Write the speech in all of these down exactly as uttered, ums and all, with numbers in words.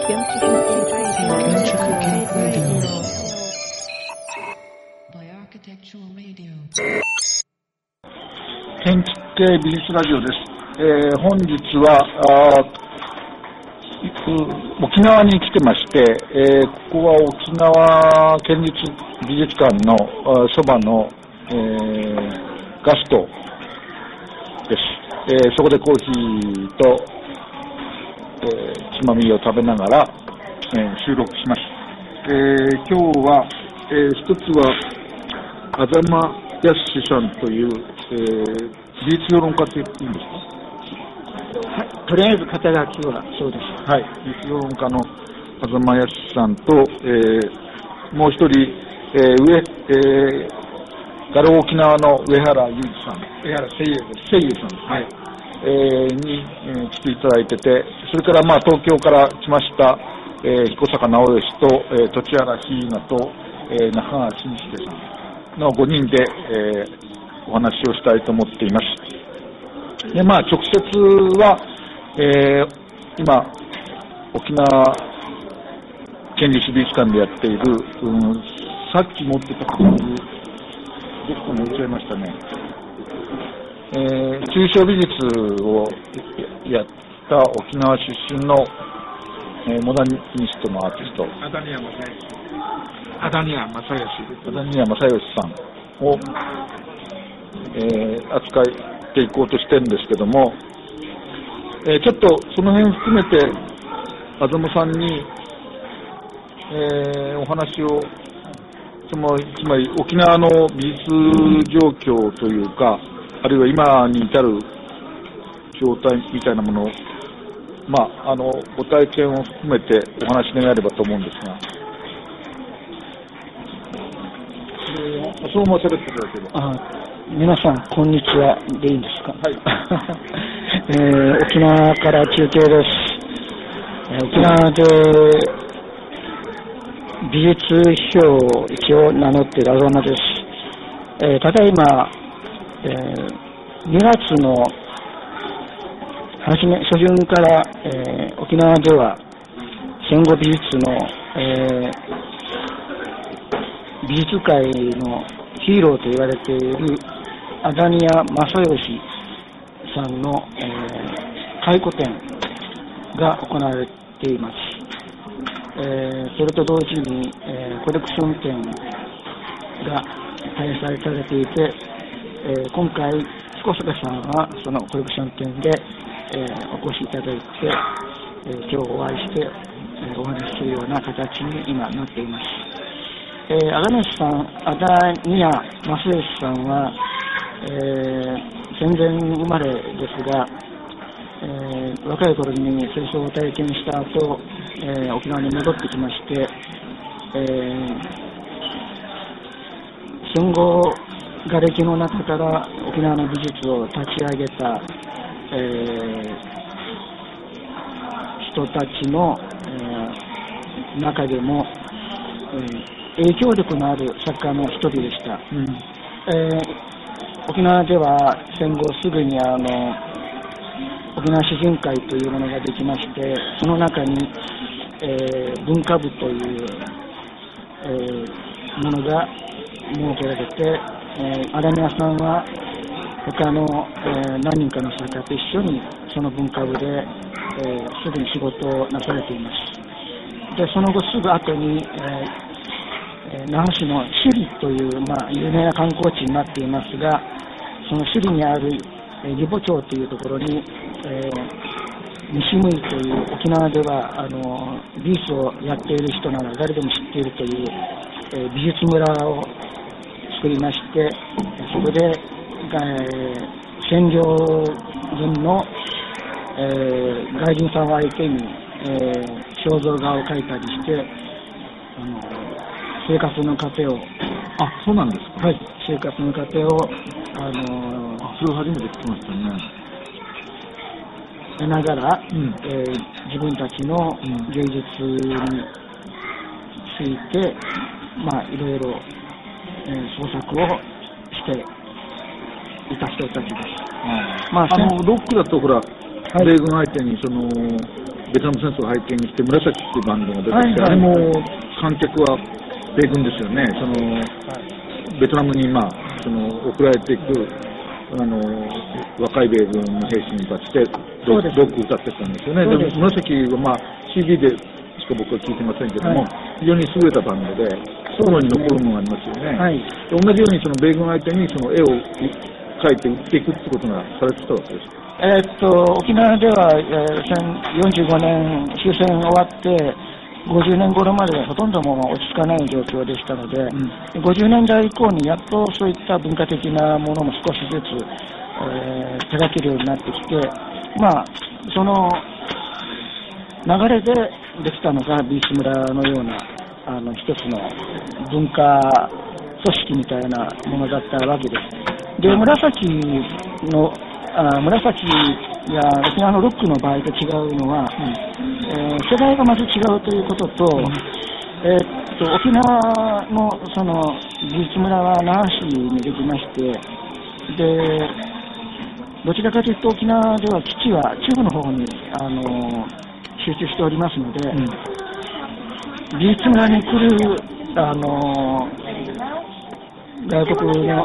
建築系美術ラジオです。えー、本日はあ沖縄に来てまして、えー、ここは沖縄県立美術館のそばの、えー、ガストです。えー、そこでコーヒーと、えー、つまみを食べながら、えー、収録します。えー、今日は、えー、一つはあざまやすしさんという、えー、美術評論家っていいんですか？ はい、とりあえず肩書きはそうです。 はい、美術評論家のあざまやすしさんと、えー、もう一人、えー、上、えー、ガロ沖縄の上原裕二さん、上原誠優です。誠優さんですね。はい、えー、に、えー、来ていただいてて、それからまあ東京から来ました、えー、彦坂直義と、えー、栃原ひなと、えー、中川慎介さんのごにんで、えー、お話をしたいと思っています。で、まあ直接は、えー、今沖縄県立美術館でやっている、うん、さっき持ってた工具どこかに置いちゃいましたね。えー、抽象美術をやった沖縄出身の、えー、モダニストのアーティストアダニア正義アダニア正義アダニア正義さんを、えー、扱っていこうとしてるんですけども、えー、ちょっとその辺含めてあざまさんに、えー、お話をつまり、つまり沖縄の美術状況というか、あるいは今に至る状態みたいなものを、まあ、あのご体験を含めてお話し願えればと思うんですが、えー、そのまま喋っていただければ。 あ、皆さんこんにちはでいいんですか？ はい。 えー、沖縄から中継です。えー、沖縄で美術批評を一応名乗っているあざまです。えー、ただいま、えー、にがつの初め初旬から、えー、沖縄では戦後美術の、えー、美術界のヒーローと言われているアダニア正義さんの、えー、回顧展が行われています。えー、それと同時に、えー、コレクション展が開催されていて、えー、今回彦坂さんはそのコレクション展で、えー、お越しいただいて、えー、今日お会いして、えー、お話しするような形に今なっています。えー、アダニアさん、アダニア正義さんは、えー、戦前生まれですが、えー、若い頃に戦争を体験した後、えー、沖縄に戻ってきまして、えー、戦後瓦礫の中から沖縄の美術を立ち上げた、えー、人たちの、えー、中でも、えー、影響力のある作家の一人でした。うん、えー、沖縄では戦後すぐにあの沖縄詩人会というものができまして、その中に、えー、文化部という、えー、ものが設けられて、えー、アダニアさんは他の、えー、何人かの作家と一緒にその文化部で、えー、すぐに仕事をなされています。で、その後すぐ後に、えー、那覇市の首里という、まあ、有名な観光地になっていますが、その首里にある義母町というところに、えー、西向という沖縄ではあの美術をやっている人なら誰でも知っているという、えー、美術村を作りまして、そこで、えー、占領軍の、えー、外人さんを相手に、えー、肖像画を描いたりして、あの生活の糧を、 あ、そうなんですか。 はい、生活の糧を、あのー、 あ、それを初めて聞きましたね。 得ながら、 うん、 えー、自分たちの芸術について、まあいろいろ、えー、創作をしていた人たちです。 あ、まあ、あのロックだとほら、はい、米軍相手にそのベトナム戦争を背景にして紫っていうバンドが出てきて、はいはい、あれも観客は米軍ですよね。その、はい、ベトナムに、まあ、その送られていくあの若い米軍の兵士に対してロックを歌ってたんですよね。でも紫は、まあ、シーディー でしか僕は聞いてませんけども、はい、非常に優れたバンドで心に残るものがありますよね。はい、同じようにその米軍相手にその絵を描いて売っていくってことがされてたわけです。 えー、っと沖縄では、えー、よんじゅうごねん終戦終わってごじゅうねん頃までほとんどもう落ち着かない状況でしたので、うん、ごじゅうねんだい以降にやっとそういった文化的なものも少しずつ、えー、手掛けるようになってきて、まあ、その流れでできたのがビーチ村のようなあの一つの文化組織みたいなものだったわけです。で、紫のあ紫や沖縄のロックの場合と違うのは、うんえー、世代がまず違うということと、うんえー、っと沖縄のそのビーチ村は那覇市にできまして、でどちらかというと沖縄では基地は中部の方にあの集中しておりますので、うん、ビーチ村に来るあの外国の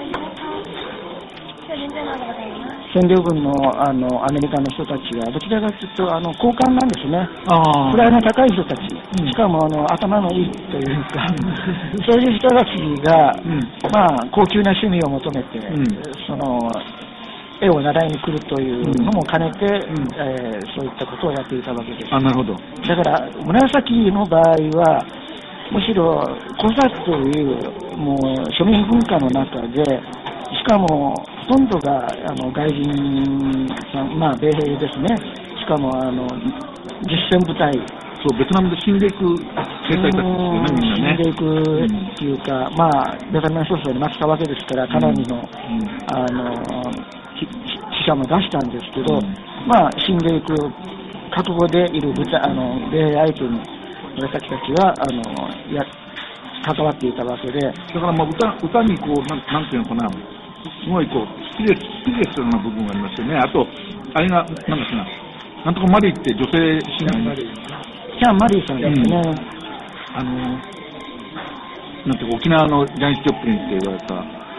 占領軍の、あのアメリカの人たちはどちらかというとあの高官なんですね。位の高い人たち、うん、しかもあの頭のいいというかそういう人たちが、うんまあ、高級な趣味を求めて、うん、その絵を習いに来るというのも兼ねて、うんえー、そういったことをやっていたわけです。 あ、なるほど。 だから紫の場合はむしろコザというもう庶民文化の中でしかもほとんどがあの外人さん、まあ、米兵ですね。しかもあの実戦部隊、 そうベトナムで死んでいく兵隊たちですよね、みんなね。 死んでいくっていうか、うん、まあ、ベトナム戦争に負けたわけですから、かなりの、うん、あの死者も出したんですけど、うん、まあ、死んでいく覚悟でいる部隊、あの米兵相手に私たちはあのや関わっていたわけで、だからまあ 歌, 歌にこうなん、なんていうのかな、すごいこうスピリスピリチュアルな部分がありますよね。あと、あれが、なんだっけな、なんとかマリーって女性シンガーに、 キャン・マリーさんですね。うん、 あの、なんていうか、沖縄のジャニス・ジョプリンって言われた、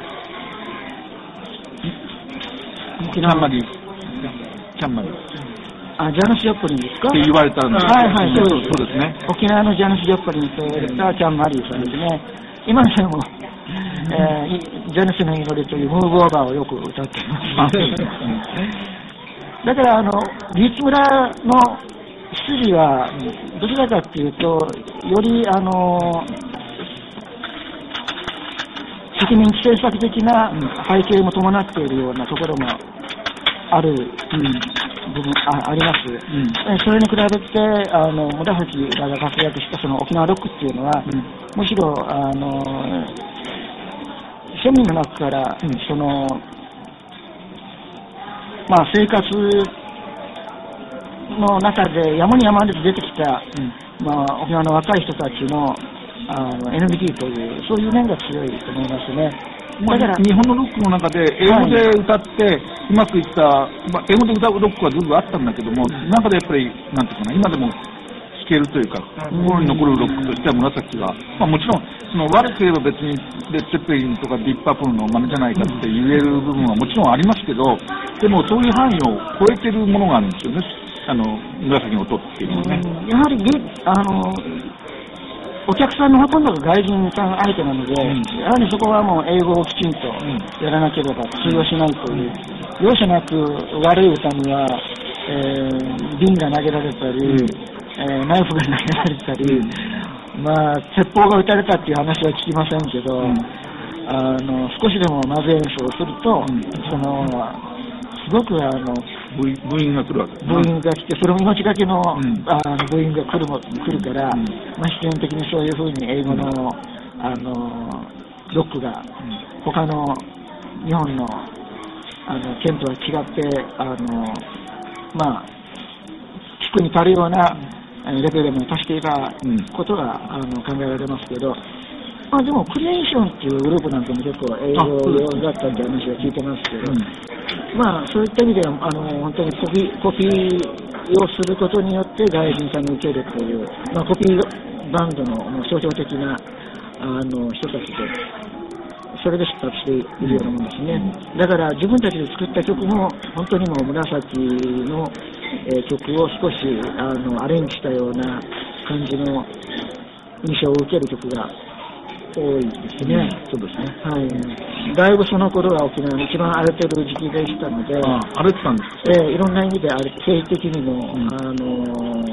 キャン・マリー、キャン・マリー。 あ、ジャニス・ジョプリンですかって言われたんです。 はいはい、そうです。そうですね。 沖縄のジャニス・ジョプリンと言われたキャン・マリーさんですね。今でも、えー、ジャニスの祈りというムーブオーバーをよく歌っています。だからあのビーチ村の出自はどちらかというとよりあの植民地政策的な背景も伴っているようなところもある、うん、部分 あ, あります、うん、それに比べてあの紫らが活躍したその沖縄ロックっていうのは、うん、むしろあの庶民の中から、うん、そのまあ生活の中で山に山に出てきた、うんまあ、沖縄の若い人たちの、あのエネルギーというそういう面が強いと思いますね。 だから日本のロックの中で英語で歌ってうまくいった、はいまあ、英語で歌うロックはずいぶんあったんだけども、うん、中でやっぱりなんていうかな、今でも聴けるというか心に残るロックとしては紫が、まあ、もちろんその悪く言えば別にレッド・ツェッペリンとかディープ・パープルの真似じゃないかって言える部分はもちろんありますけど、でもそういう範囲を超えてるものがあるんですよね、あの紫の音っていうのはね。 やはりあのお客さんのほとんどが外人さん相手なので、うん、やはりそこはもう英語をきちんとやらなければ通用しないという、うん、容赦なく悪い歌には、えー、瓶が投げられたり、うんえー、ナイフが投げられたり、うん、まあ鉄砲が撃たれたっていう話は聞きませんけど、うん、あの少しでもまずい演奏をすると、うん、そのすごくあの部員が来るわけ、 部員が来て、それも命がけの、うん、あの部員が来るも来るから、うんまあ、必然的にそういうふうに英語の、うん、あのロックが、うん、他の日本のあの県とは違ってあの、まあ、聞くに足るようなレベルに達していたことが、うん、あの考えられますけど、ままあ、でもクリエーションっていうグループなんかも結構英語だったって話は聞いてますけど、うん、まあそういった意味ではあの本当にコピー、コピーをすることによって外人さんに受けるという、まあ、コピーバンドのもう象徴的なあの人たちで、それで出発しているようなものですね。だから自分たちで作った曲も本当にもう紫の、えー、曲を少しあのアレンジしたような感じの印象を受ける曲が多いですね。 そうですね。 はい。だいぶその頃は沖縄の一番荒れてる時期でしたので、 ああ荒れてたんですか。 えー、いろんな意味で政治的にも、うん、あの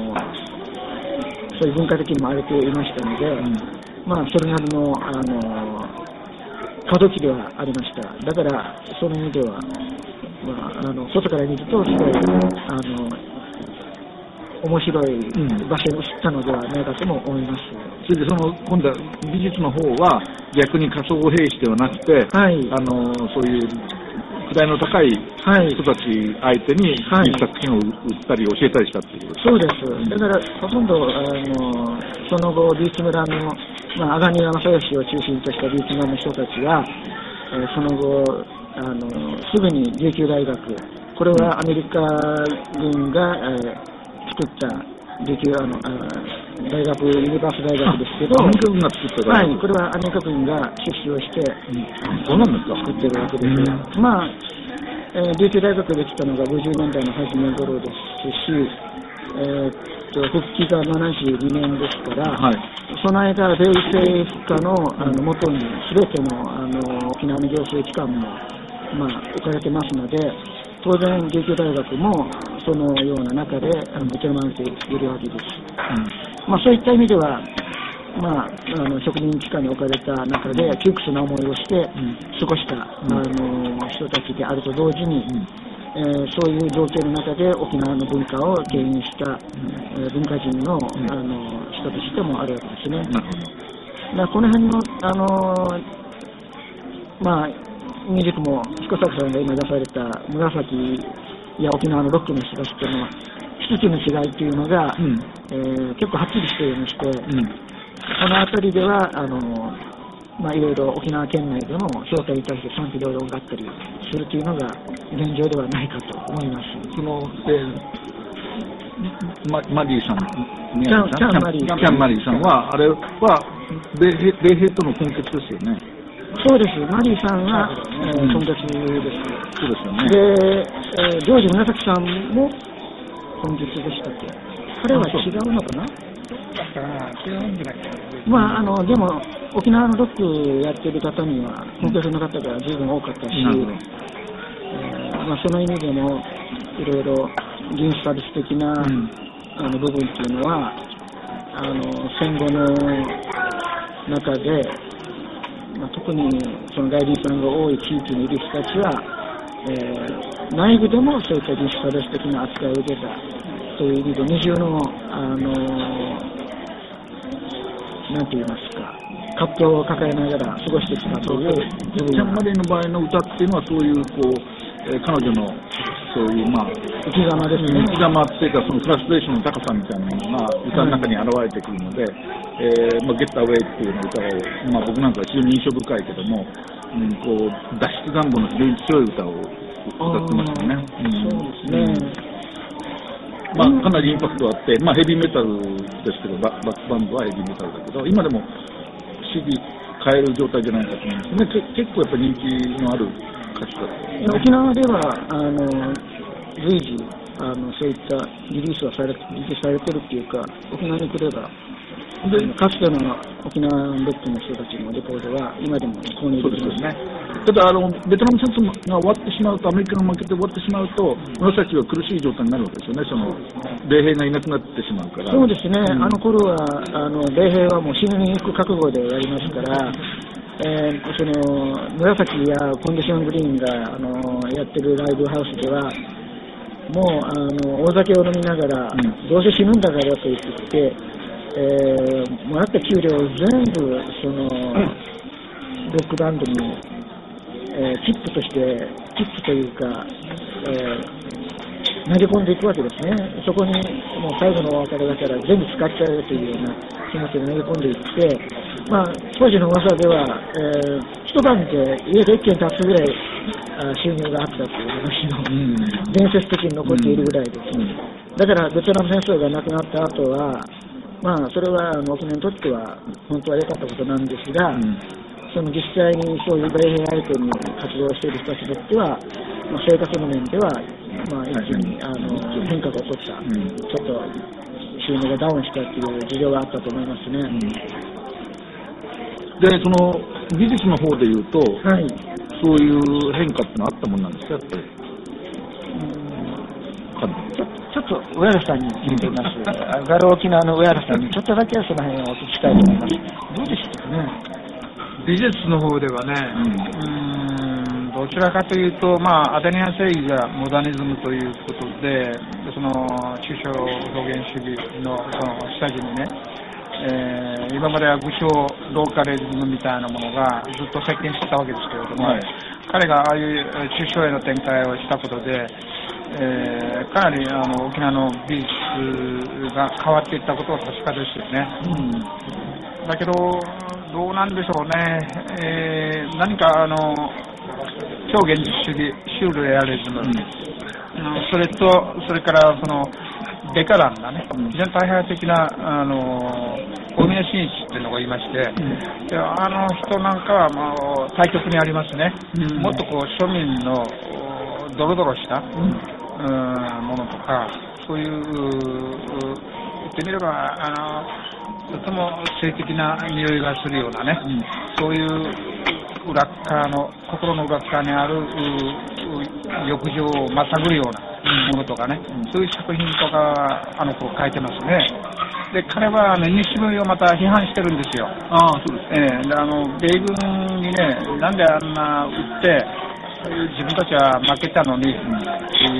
そういう文化的にも荒れていましたので、うん、まあそれなりのあの過渡期ではありました。だからその意味では、まあ、あの外から見るとすごいあの面白い場所に移ったのではないかとも思います。 それでその今度は美術の方は逆に仮想兵士ではなくて、はい、あのそういう位の高い人たち相手に作品を売ったり教えたりしたっていう、 はい、そうです。だからほとんどあのその後美術村の、まあ、阿賀庭正義を中心とした美術村の人たちは、えー、その後あのすぐに琉球大学、これはアメリカ軍が、えー、作った琉球あのあ大学、ユニバース大学ですけど、 アメリカ軍が作った大学、はい、これはアメリカ軍が出資をして、 うん、そうなんですか、 作ってるわけです。うん、まあ、えー、琉球大学できたのがごじゅうねんだいの初め頃ですし、えー、っと復帰がななじゅうにねんですから、はい、その間、米政府下のあの元にすべてのあの沖縄の行政機関も、まあ、置かれてますので、当然、琉球大学もそのような中であの営まれているわけです。うん、まあ、そういった意味では、まあ、あの植民地下に置かれた中で窮屈な思いをして過ごした、うん、あの人たちであると同時に、うんえー、そういう状況の中で沖縄の文化を牽引した、うんえー、文化人の、うん、あの人としてもあるわけですね。なるほど。まあ、この辺の、あのまあ、ミュージックも彦坂さんが今出された紫や沖縄のロックの人たちとの一つの違いというのが、うんえー、結構はっきりしていまして、うんこの辺りではあの、まあ、いろいろ沖縄県内でも正体に対して賛否両論があったりするというのが現状ではないかと思います。 その、えー、マ, マリーさん、 キャンキャンマリーキャンマリーさんはあれは米兵米兵との根結ですよね。 そうです。マリーさんは、えー、根結です。 そうですよね。 で、えー、ジョージ紫さんも根結でしたっけ？彼は違うのかな？まあ、あのでも沖縄のロックやってる方には本当の方が随分多かったし、えーまあ、その意味でもいろいろギンスタルス的な、うん、あの部分っていうのはあの戦後の中で、まあ、特にその外人さんが多い地域にいる人たちは、えー、内部でもそういったギンスタルス的な扱いを受けたという意味で二重のあのなんて言いますか、葛藤を抱えながら過ごしてきたという。 キャンマリーの場合の歌っていうのはそういうこう、えー、彼女のそういうまあ生き様ですね。 生き様っていうかそのフラストレーションの高さみたいなのが歌の中に現れてくるので、はいえーまあ、ゲットアウェイっていうの歌を、まあ、僕なんかは非常に印象深いけども、うん、こう脱出願望の非常に強い歌を歌ってますよね。 うん、そうですね。うんまあ、かなりインパクトあって、まあ、ヘビーメタルですけど、バックバンドはヘビーメタルだけど、今でも シーディー 買える状態じゃないかと思うんですね。結構やっぱり人気のある歌手だと。 沖縄ではあの随時あのそういったリリースはされリリースされてるっていうか、沖縄に来ればでかつての沖縄ロックの人たちのレコードは今でも購入できますね。 ただあのベトナム戦争が終わってしまうと、アメリカが負けて終わってしまうと、紫は苦しい状態になるわけですよね。その米兵がいなくなってしまうから。 そうですね。うん、あの頃はあの米兵はもう死に行く覚悟でやりますから。えー、その紫やコンディショングリーンがあのやってるライブハウスではもうあの大酒を飲みながら、うん、どうせ死ぬんだからと言ってきて、えー、もらった給料を全部その、うん、ロックバンドに、えー、チップとしてチップというか、えー、 投げ込んでいくわけですね。そこにもう最後のお別れだから全部使っちゃうというような気持ちで投げ込んでいって、まあ、当時の噂では、えー、一晩で家で一軒建つぐらい収入があったという話の、うん、伝説的に残っているぐらいですね。だからベトナム戦争がなくなった後は、まあ、それはあの沖縄にとっては本当は良かったことなんですが、うん、その実際にそういう米兵相手に活動している人たちにとっては、まあ、生活の面では、まあ、一気にあの変化が起こった、うん、ちょっと収入がダウンしたという事情があったと思いますね。うん、 で、その技術の方でいうと、はい、そういう変化ってのはあったもんなんですか、やっぱり。 ちょ, ちょっと上原さんに聞いてみます。ガロ沖縄の上原さんにちょっとだけその辺をお聞きしたいと思います。どうでしたかね。 美術の方ではね、うん、うーんどちらかというと、まあ、アテネア正義がモダニズムということで、その抽象表現主義のその下地にね、えー、今までは武将ローカレリズムみたいなものがずっと席巻してたわけですけれども、はい、彼がああいう抽象への展開をしたことで、えー、かなりあの沖縄の美術が変わっていったことは確かですよね。うん、だけどどうなんでしょうね、えー、何かあの超現実主義シュールレアリズム、うん、それとそれからそのデカランなね、非常に大派的なあの大宮真一っていうのがいまして、うん、であの人なんかは、まあ、対極にありますね。うん、もっとこう庶民のドロドロした、うんうん、ものとか、そういう言ってみればあのとても性的な匂いがするようなね、うん、そういう裏側の心の裏側にある欲情をまたぐるようなものとかね、うん、そういう作品とかあの子書いてますね。で彼は、ね、西文をまた批判してるんですよ。 ああ、そうです、 えー、であの米軍にね、なんであんな撃って自分たちは負けたのに、うん、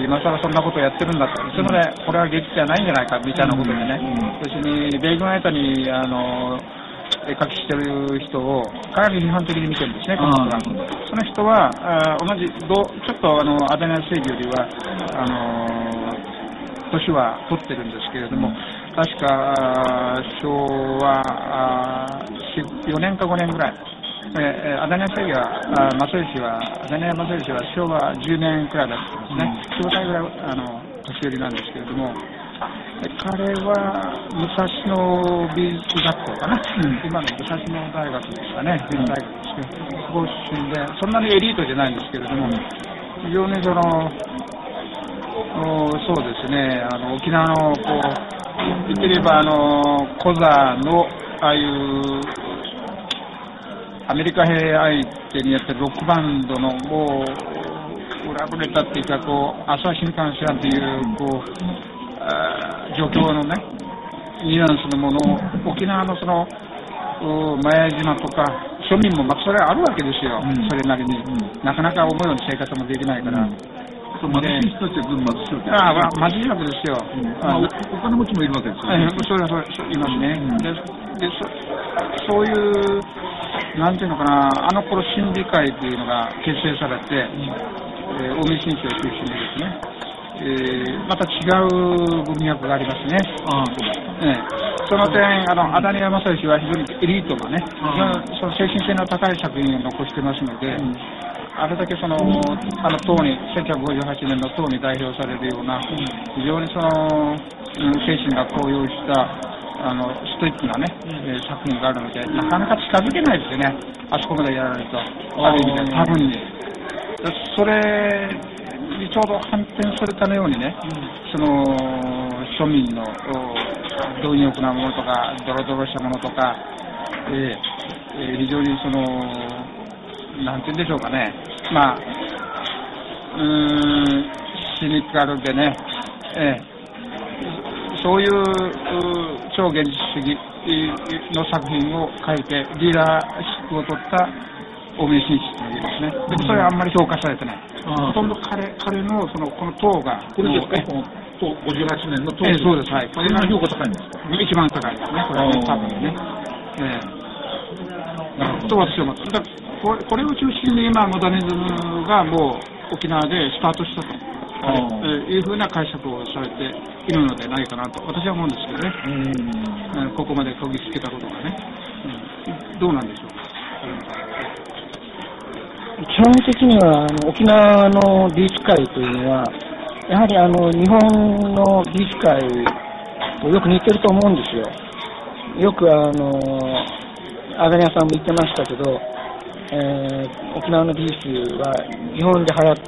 今更そんなことをやってるんだと、そのね、これは劇じゃないんじゃないかみたいなことでね、要するに米軍相手にあの絵描きしてる人をかなり批判的に見てるんですね、この人は。その人はあ同じどちょっとあのアテネ正義よりはあの年は取ってるんですけれども、確か昭和よねんかごねんぐらい。えー、アダニア正義は、正義は、アダニア正義は昭和じゅうねんくらいだったんですね。よんさいぐらいあの年寄りなんですけれども、彼は武蔵野美術学校かな、うん、今の武蔵野大学ですかね、現大学ですけど、そこ出身で、そんなにエリートじゃないんですけれども、非常にその、そうですね、あの沖縄のこう言ってみればあのコザのああいうアメリカ兵相手にやってるロックバンドのもう裏ぶれたっていうかこう朝日新幹線っていうこう状況のねニュアンスのものを沖縄のその前島とか庶民もまあそれはあるわけですよ、うん、それなりに、うん、なかなか思うような生活もできないから、うん、 そう貧しい人たちは貧しいわけですよ、 ああ貧しいわけですよ、 うんまあ、お, お金持ちもいるわけですよね、 それはそういますね、うん、でで そ, そういうなんていうのかな、あの頃審理会というのが結成されて、うんえー、近江新書を中心にですね、えー、また違う文脈がありますね。あそうですか、えー、その点あのアダニヤ正義は非常にエリートなね、その精神性の高い作品を残してますので、うん、あれだけそのあの党にせんきゅうひゃくごじゅうはちねんの党に代表されるような、うん、非常にその、うん、精神が高揚したあのストイックなね、うん、作品があるので、なかなか近づけないですよね、あそこまでやられると、ある意味で多分に。それにちょうど反転されたようにね、うん、その庶民の貪欲なものとか、ドロドロしたものとか、えーえー、非常にその、なんて言うんでしょうかね、まあ、うーん、シニカルでね、えー、そういう超現実主義の作品を書いてリーダーシップを取った大宮真一というですね。でもそれはあんまり評価されてない。ほとんど彼彼のそのこの党がこれですか、この党ごじゅうはちねんの党、 えー、そうです、はい。 これが評価高いんですか。 一番高いですね。これはね、多分ね。えー、なるほど。と私は思った。だこれこれを中心に今モダニズムがもう沖縄でスタートしたと。 えー、いうふうな解釈をされているのではないかなと私は思うんですけどね、うん、ここまで研ぎつけたことがね、うん、どうなんでしょうか。 基本的にはあの沖縄の美術界というのはやはりあの日本の美術界とよく似てると思うんですよ。よくあのアガニアさんも言ってましたけど、えー、沖縄の美術は日本で流行った、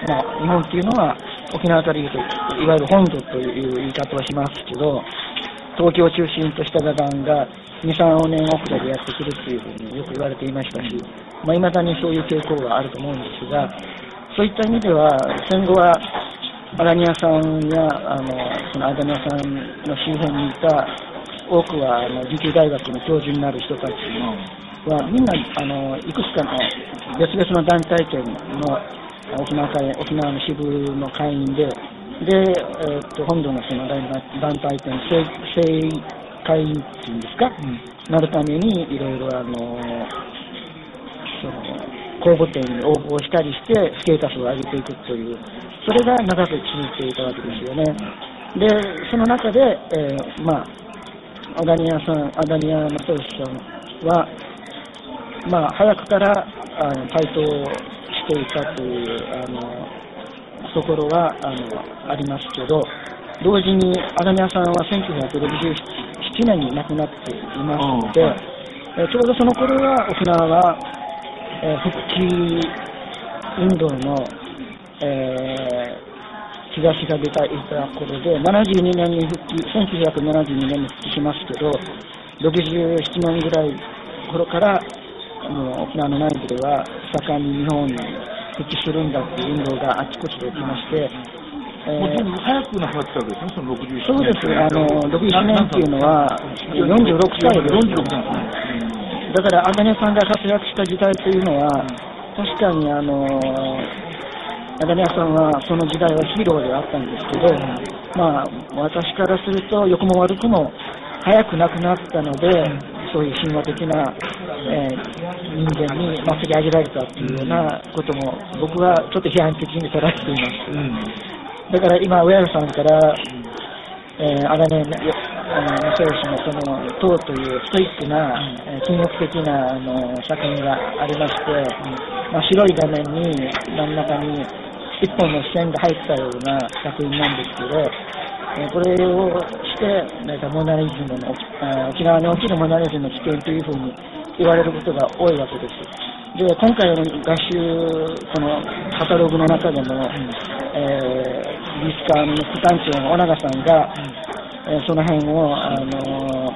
まあ、日本っていうのは沖縄から言うといわゆる本土という言い方をしますけど、東京を中心とした画壇がに、さんねん遅れでやってくるっていうふうによく言われていましたし、まあ、未だにそういう傾向があると思うんですが、そういった意味では戦後はアガニアさんやあのそのアガニアさんの周辺にいた多くはあの琉球大学の教授になる人たちはみんなあのいくつかの別々の団体圏の沖縄会沖縄の支部の会員で、で、えー、と本土のその団体店正正会員っていうんですか、うん、なるためにいろいろあのその公募展に応募したりしてステータスを上げていくという、それが長く続いていたわけですよね。でその中で、えー、まあアガニアさんアガニア正義さんはまあ早くからあの台頭していたというあのところはあのありますけど、同時にアガニアさんはせんきゅうひゃくろくじゅうななねんに亡くなっていますので、えー、ちょうどその頃は沖縄は、えー、復帰運動の、えー、兆しが出ていた頃で、ななじゅうにねんに復帰、せんきゅうひゃくななじゅうにねんに復帰しますけど、ろくじゅうななねんぐらい頃からもう沖縄の内部では盛んに日本に復帰するんだという運動があちこちで起きまして、 えー、もう全部早く亡くなってたわけですね、そのろくじゅうななそうです、あのろくじゅうななねんっていうのはよんじゅうろくさいです、 よんじゅうろくさいですね。 だからアガニアさんが活躍した時代というのは、確かにあのアガニアさんはその時代はヒーローであったんですけど、まあ、私からすると良くも悪くも早く亡くなったので、そういう神話的な、えー、人間に祭り上げられたというようなことも僕はちょっと批判的に捉えています、うん、だから今上原さんから、えー、アガニア正義のその党というストイックな、えー、禁欲的なあの作品がありまして、うんまあ、白い画面に真ん中に一本の線が入ったような作品なんですけど、これをして、なんかモナリズムの、沖縄におけるモナリズムの起点というふうに言われることが多いわけです。で、今回の合集、このカタログの中でも、うんえー、美術館の副館長の尾長さんが、うんえー、その辺を、あのー、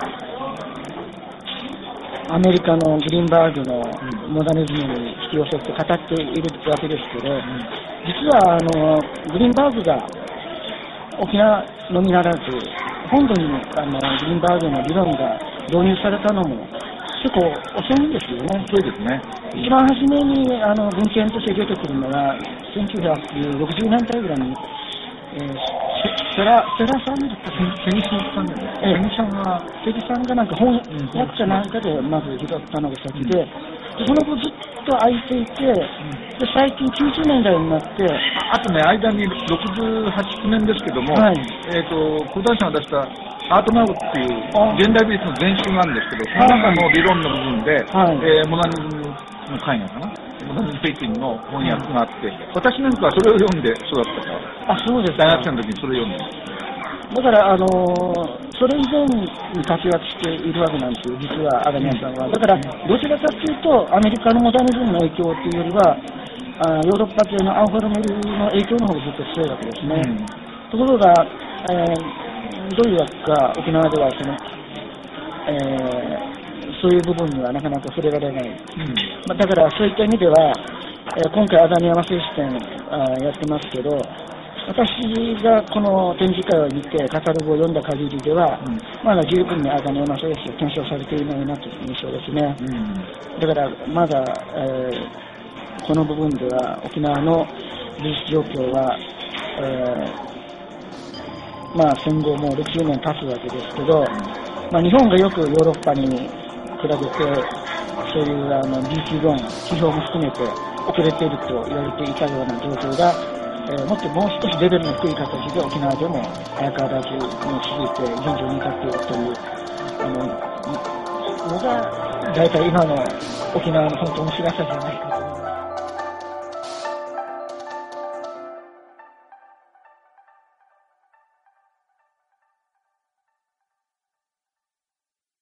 アメリカのグリーンバーグのモダニズムに引き寄せて語っているわけですけど、うん、実はあのグリーンバーグが沖縄のみならず本土にあのグリーンバーグの理論が導入されたのも結構遅いんですよね。 そうですね。 一番初めにあの文献として出てくるのはせんきゅうひゃくろくじゅうねんだいぐらいに、えー、セラセラさんだったセギさんだね。 セギさんがセギさんがなんか翻訳者なんかでまず拾ったのが先で、でその後ずっと空いていて、で最近きゅうじゅうねんだいになって、 あとね間にろくじゅうはち、きゅうねんですけども、はい、えっ、ー、と講談社が出したアートナウっていう現代美術の全集なんですけど、その中の理論の部分で、はいえー、モナニズムの会なのかな、モナニズムペイティングの翻訳があって、うん、私なんかはそれを読んで育ったから、 あそうです大学生の時にそれを読んで。 だから、あのー、それ以前に活躍しているわけなんですよ、実はアガニアさんは。だから、どちらかというと、アメリカのモダニズムの影響というよりは、あヨーロッパ系のアンファルメルの影響の方がずっと強いわけですね。うん、ところが、えー、どういうわけか、沖縄ではその、えー、そういう部分にはなかなか触れられない。うんまあ、だから、そういった意味では、えー、今回、アガニアマ聖子展あやってますけど、私がこの展示会を見てカタログを読んだ限りでは、うん、まだ十分にアガニアマ聖子を検証されていないなという印象ですね。うん、だからまだ、えー、この部分では沖縄の美術状況は、えー、まあ戦後もうろくじゅうねん経つわけですけど、まあ、日本がよくヨーロッパに比べてそういうあの美術論、指標も含めて遅れていると言われていたような状況がえー、もっともう少しレベルの低い形で沖縄でも早川ラジオに続いて現状に至っているというあののが大体今の沖縄の本当の姿じゃないかと。